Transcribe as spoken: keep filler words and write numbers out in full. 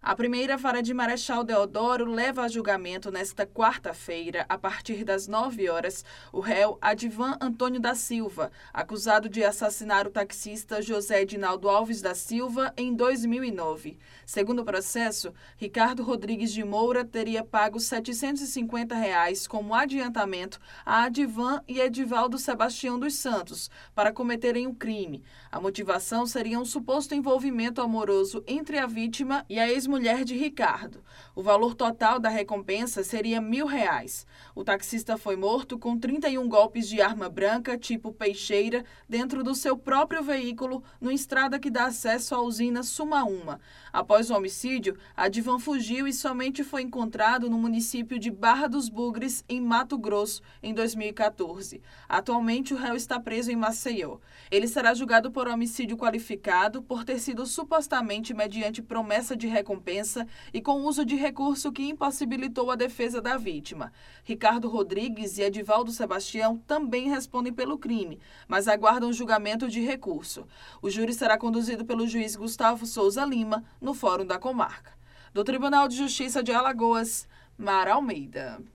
A primeira vara de Marechal Deodoro leva a julgamento nesta quarta-feira, a partir das nove horas, o réu Adivan Antônio da Silva, acusado de assassinar o taxista José Edinaldo Alves da Silva em dois mil e nove. Segundo o processo, Ricardo Rodrigues de Moura teria pago setecentos e cinquenta reais como adiantamento a Adivan e Edivaldo Sebastião dos Santos para cometerem o crime. A motivação seria um suposto envolvimento amoroso entre a vítima e a ex mulher de Ricardo. O valor total da recompensa seria mil reais. O taxista foi morto com trinta e um golpes de arma branca tipo peixeira dentro do seu próprio veículo no estrada que dá acesso à usina Sumaúma. Após o homicídio, Adivan fugiu e somente foi encontrado no município de Barra dos Bugres, em Mato Grosso, em dois mil e quatorze. Atualmente, o réu está preso em Maceió. Ele será julgado por homicídio qualificado por ter sido supostamente mediante promessa de recompensa Recompensa e com uso de recurso que impossibilitou a defesa da vítima. Ricardo Rodrigues e Edivaldo Sebastião também respondem pelo crime, mas aguardam julgamento de recurso. O júri será conduzido pelo juiz Gustavo Souza Lima, no Fórum da Comarca. Do Tribunal de Justiça de Alagoas, Mara Almeida.